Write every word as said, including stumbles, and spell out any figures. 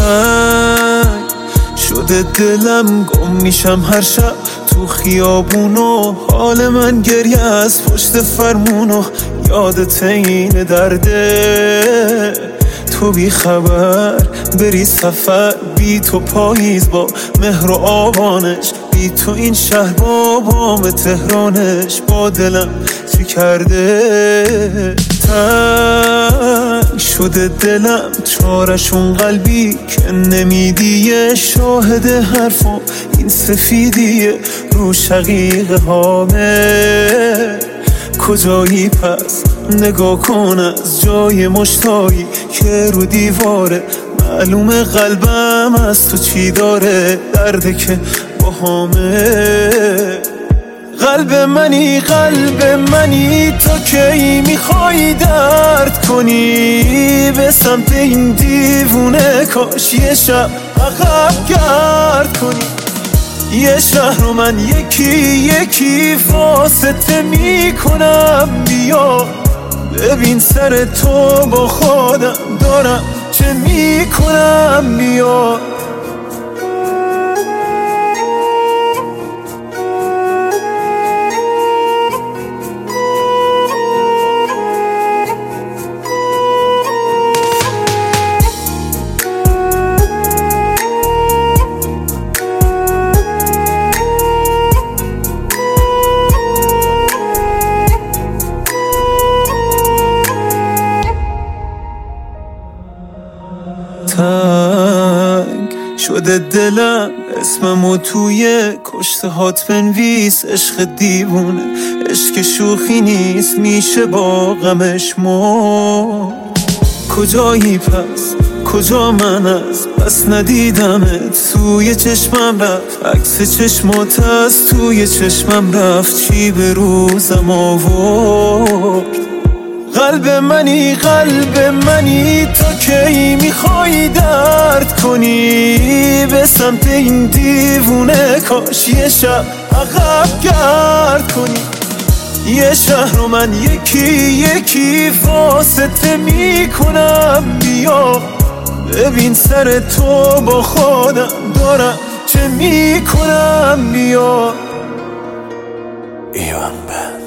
تنگ شده دلم، گم میشم هر شب تو خیابونو، حال من گریه از پشت فرمونو، یادت این درده تو بی خبر بری سفر، بی تو پاییز با مهر و آبانش، بی تو این شهر با بام تهرانش، با دلم چی کرده تنگ شده دلم، چارشون قلبی که نمیدیه، شاهد حرفم این سفیدیه رو شقیقه هامه، کجایی پس نگاه کن از جای مشتایی که رو دیواره، معلومه قلبم از تو چی داره، درده که با همه. قلب منی قلب منی تا کی میخوای درد کنی، به سمت این دیوونه کاش یه شب عقب گرد کنی، یه شهر رو من یکی یکی واسطه میکنم، بیا ببین سر تو با خودم دارم چه میکنم، بیا تنگ شده دلم، اسممو توی کشته هات بنویس، عشق دیوونه عشق شوخی نیست، میشه با غمش مرد. کجایی پس کجا من از بس ندیدمت، توی چشمم رفت عکس چشمات از توی چشمم رفت، چی به روزم آورد. قلب منی قلب منی تا کی میخوای درد کنی، به سمت این دیوونه کاش یه شب عقب گرد کنی، یه شهر رو من یکی یکی واسطه میکنم، بیا ببین سر تو با خودم دارم چه میکنم، بیا ایوان بند.